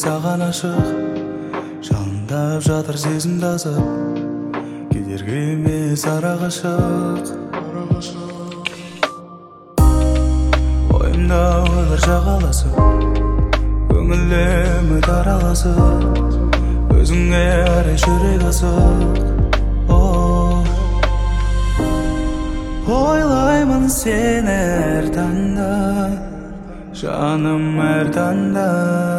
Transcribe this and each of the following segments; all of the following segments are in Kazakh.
саған ашық, жалындап жатыр сезім тасып, кедергі емес ара қашық. Ойымда ойлар жағаласып, көңілде үміт араласып, өзіңе қарай жүрек асық. Ойлаймын сені әр таңда, жаным әр таңда.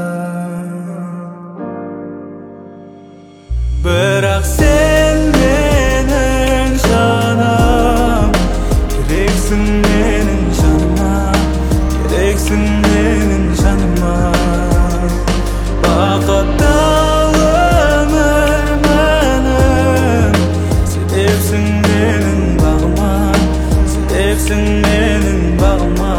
Бірақ сен менің жаным, керексің менің жаныма, керексің менің жаныма. Бақытты өмір мәнім, себепсің менің бағыма, себепсің менің бағыма.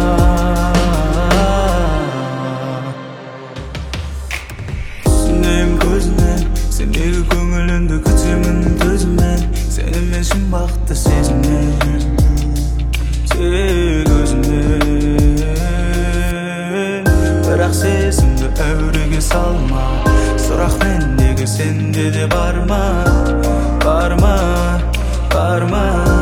Түсінем көзінен, сендегі көңіліңді күтемін төзіммен, сенімен шын бақытты сезіммен, тек өзіңнен. Бірақ сезімді әуреге салма, сұрақ мендегі сенде де бар ма, бар ма, бар ма?